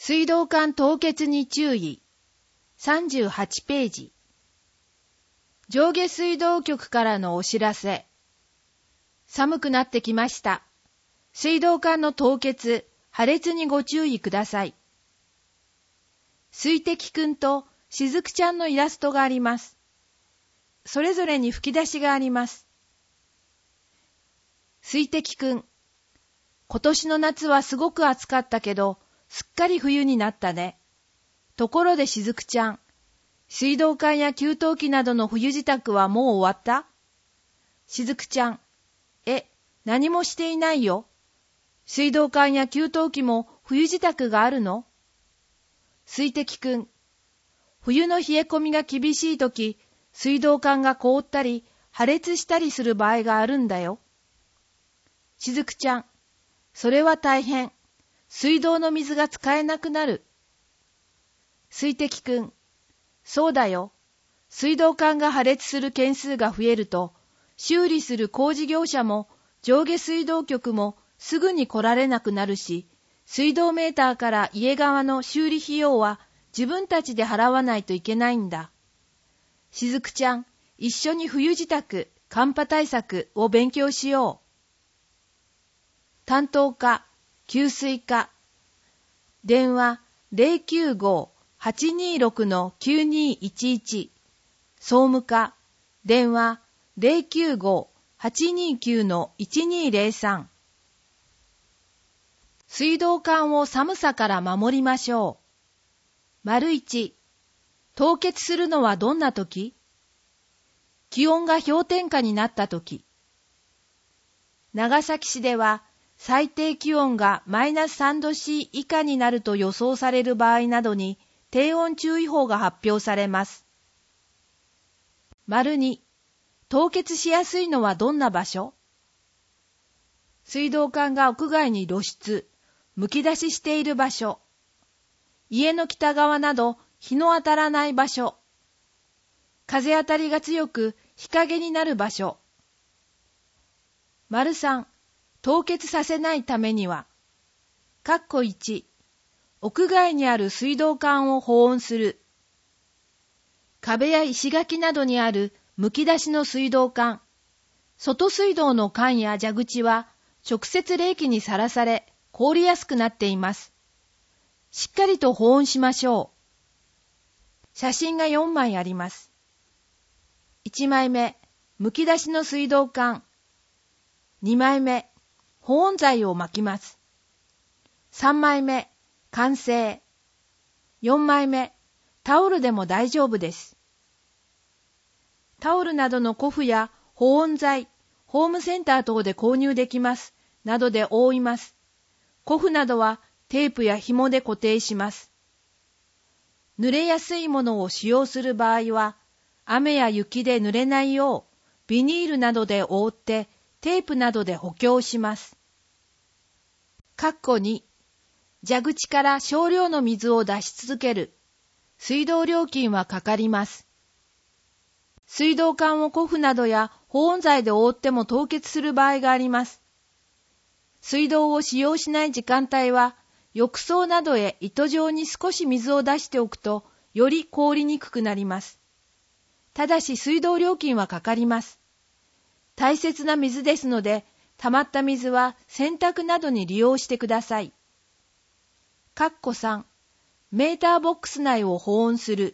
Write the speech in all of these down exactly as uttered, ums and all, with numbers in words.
水道管凍結に注意。さんじゅうはちページ。上下水道局からのお知らせ。寒くなってきました。水道管の凍結、破裂にご注意ください。水滴くんとしずくちゃんのイラストがあります。それぞれに吹き出しがあります。水滴くん、今年の夏はすごく暑かったけど、すっかり冬になったね。ところでしずくちゃん、水道管や給湯器などの冬支度はもう終わった？しずくちゃん、え、何もしていないよ。水道管や給湯器も冬支度があるの？水滴くん、冬の冷え込みが厳しいとき、水道管が凍ったり破裂したりする場合があるんだよ。しずくちゃん、それは大変。水道の水が使えなくなる。水滴くん、そうだよ。水道管が破裂する件数が増えると、修理する工事業者も上下水道局もすぐに来られなくなるし、水道メーターから家側の修理費用は自分たちで払わないといけないんだ。しずくちゃん、一緒に冬支度、寒波対策を勉強しよう。担当課、給水課。電話 ゼロきゅうご はちにーろく きゅうにーいちいち。総務課。電話 ゼロきゅうご はちにーきゅう いちにーゼロさん。水道管を寒さから守りましょう。丸いち、凍結するのはどんな時？気温が氷点下になった時。長崎市では最低気温がマイナスさんど C 以下になると予想される場合などに低温注意報が発表されます。丸に、凍結しやすいのはどんな場所？水道管が屋外に露出、むき出ししている場所。家の北側など日の当たらない場所。風当たりが強く日陰になる場所。丸さん、凍結させないためには、括弧いち、屋外にある水道管を保温する。壁や石垣などにあるむき出しの水道管、外水道の管や蛇口は直接冷気にさらされ凍りやすくなっています。しっかりと保温しましょう。写真がよんまいあります。いちまいめ、むき出しの水道管。にまいめ、保温剤を巻きます。さんまいめ、完成。よんまいめ、タオルでも大丈夫です。タオルなどの古布や保温剤、ホームセンター等で購入できます。などで覆います。古布などはテープや紐で固定します。濡れやすいものを使用する場合は、雨や雪で濡れないよう、ビニールなどで覆って、テープなどで補強します。括弧に、蛇口から少量の水を出し続ける。水道料金はかかります。水道管を古布などや保温剤で覆っても凍結する場合があります。水道を使用しない時間帯は、浴槽などへ糸状に少し水を出しておくと、より凍りにくくなります。ただし水道料金はかかります。大切な水ですので、溜まった水は洗濯などに利用してください。括弧さん、メーターボックス内を保温する。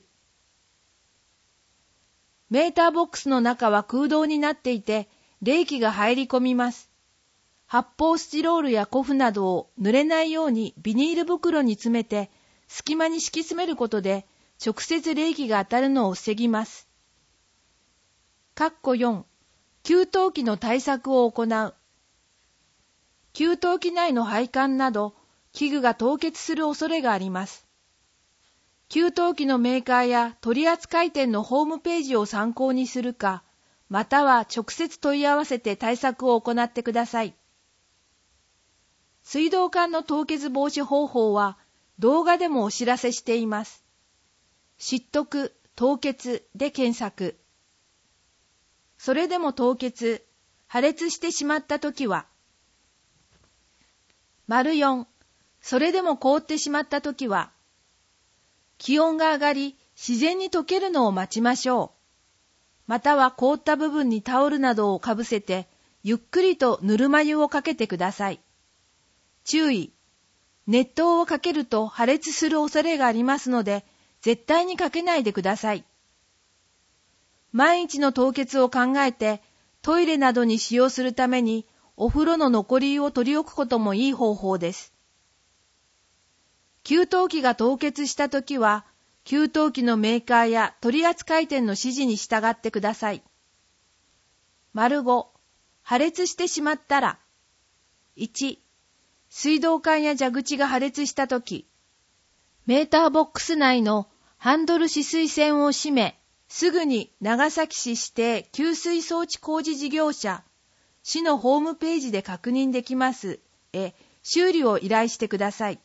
メーターボックスの中は空洞になっていて、冷気が入り込みます。発泡スチロールや古布などを濡れないようにビニール袋に詰めて、隙間に敷き詰めることで、直接冷気が当たるのを防ぎます。括弧よん、給湯器の対策を行う。給湯器内の配管など、器具が凍結する恐れがあります。給湯器のメーカーや取扱店のホームページを参考にするか、または直接問い合わせて対策を行ってください。水道管の凍結防止方法は動画でもお知らせしています。知っとく凍結で検索。それでも凍結、破裂してしまったときは、丸よん、 それでも凍ってしまったときは、気温が上がり自然に溶けるのを待ちましょう。または凍った部分にタオルなどをかぶせて、ゆっくりとぬるま湯をかけてください。注意。熱湯をかけると破裂する恐れがありますので、絶対にかけないでください。毎日の凍結を考えて、トイレなどに使用するために、お風呂の残り湯を取り置くこともいい方法です。給湯器が凍結したときは、給湯器のメーカーや取扱店の指示に従ってください。丸ご、破裂してしまったら、いち、水道管や蛇口が破裂したとき、メーターボックス内のハンドル止水栓を閉め、すぐに長崎市指定給水装置工事事業者、市のホームページで確認できますへ修理を依頼してください。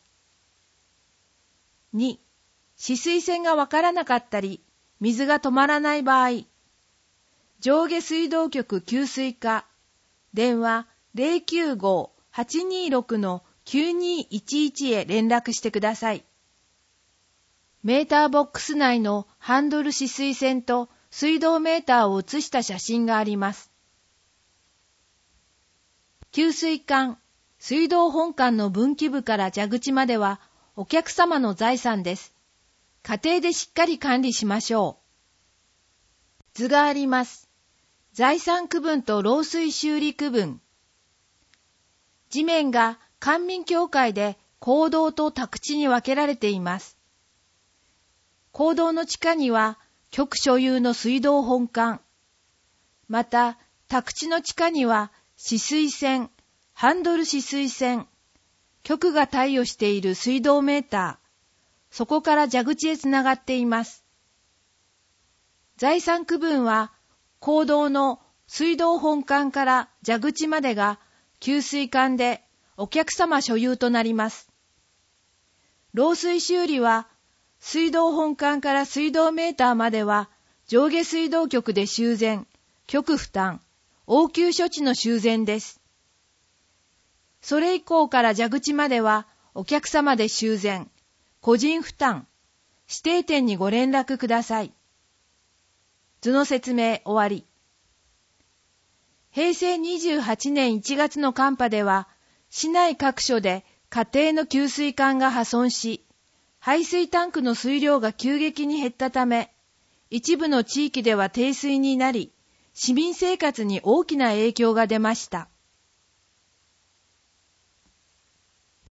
に、止水栓がわからなかったり、水が止まらない場合、上下水道局給水課、電話 ゼロきゅうご はちにろく のきゅうにいちいち へ連絡してください。メーターボックス内のハンドル止水栓と水道メーターを写した写真があります。給水管、水道本管の分岐部から蛇口まではお客様の財産です。家庭でしっかり管理しましょう。図があります。財産区分と漏水修理区分。地面が官民協会で公道と宅地に分けられています。公道の地下には局所有の水道本管。また、宅地の地下には止水栓、ハンドル止水栓、局が貸与している水道メーター、そこから蛇口へつながっています。財産区分は、公道の水道本管から蛇口までが給水管でお客様所有となります。漏水修理は、水道本管から水道メーターまでは上下水道局で修繕、局負担、応急処置の修繕です。それ以降から蛇口まではお客様で修繕、個人負担、指定店にご連絡ください。図の説明終わり。へいせいにじゅうはちねんいちがつの寒波では、市内各所で家庭の給水管が破損し、排水タンクの水量が急激に減ったため、一部の地域では停水になり、市民生活に大きな影響が出ました。